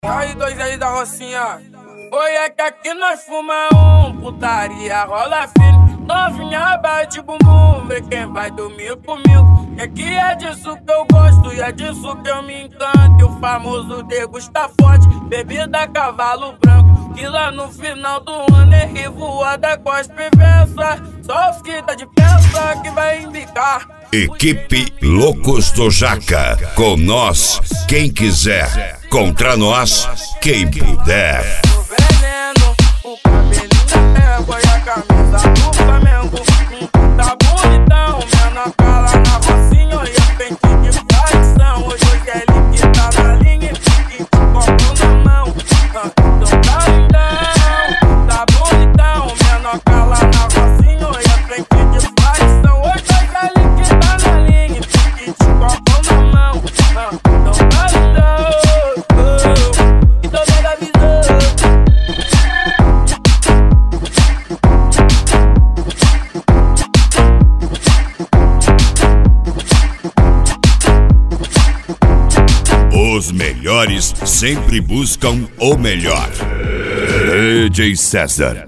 Aí, dois aí da Rocinha. Oi, é que aqui nós fuma putaria rola firme. Novinha bate bumbum, vê quem vai dormir comigo. E aqui é disso que eu gosto e é disso que eu me encanto. E o famoso degusta forte, bebida cavalo branco. Que lá no final do ano é revoada, cospe e versa. Só os que tá de peça que vai embicar. Equipe Loucos do Jaca. Com nós, quem quiser. Contra nós, quem puder. O veneno, o cabelinho da égua e a camisa do Flamengo. Tá bonitão, menor cala na Rocinha e a frente de facção. Hoje é ele que tá na linha e te copo na mão. Então tá lindão, tá bonitão, menor cala na Rocinha e a frente de facção. Hoje é ele que tá na linha e te copo na mão. Então tá lindão. Os melhores sempre buscam o melhor. DJ César.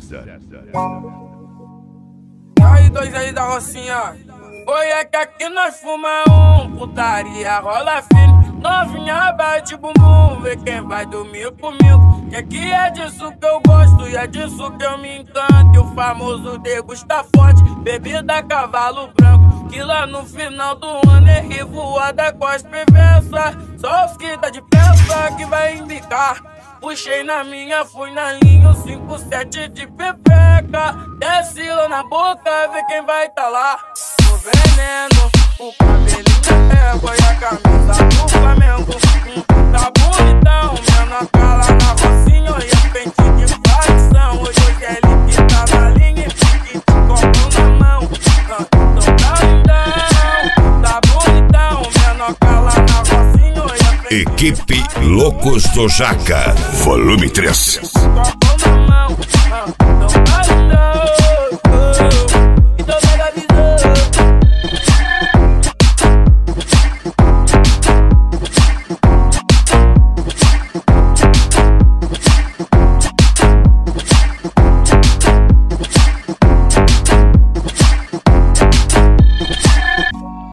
Aí, dois aí da Rocinha. Oi, é que aqui nós fuma putaria rola firme. Novinha bate bumbum, vê quem vai dormir comigo. E aqui é disso que eu gosto e é disso que eu me encanto. E o famoso degusta forte, bebida cavalo branco. Que lá no final do ano é revoada, cospe e versa. Só os que tá de peça que vai embicar. Puxei na minha, fui na linha, 5-7 de pepeca. Desce lá na boca, vê quem vai tá lá. O veneno, o cabelinho da égua e a camisa do Flamengo. Tá bonitão, menor cala na Rocinha e a frente de facção. Hoje é ele que tá na linha e te copo na mão. Então tá lindão, tá bonitão, menor cala na Rocinha e a frente. Equipe Loucos do Jaca. Volume 3.